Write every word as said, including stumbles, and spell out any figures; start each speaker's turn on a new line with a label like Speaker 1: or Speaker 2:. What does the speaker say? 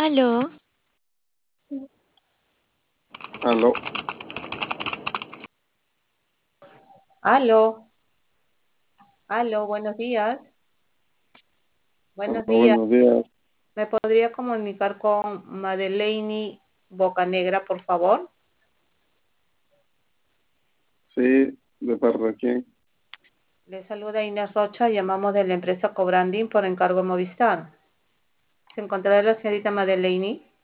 Speaker 1: Aló,
Speaker 2: Aló,
Speaker 3: Aló, aló, buenos días.
Speaker 2: aló,
Speaker 3: Buenos días.
Speaker 2: buenos días.
Speaker 3: ¿Me podría comunicar con Madeleine Bocanegra, por favor?
Speaker 2: Sí, ¿de parte de quién?
Speaker 3: Le saluda Inés Rocha, llamamos de la empresa Cobranding por encargo de Movistar. ¿Se encontrará la señorita Madeleine?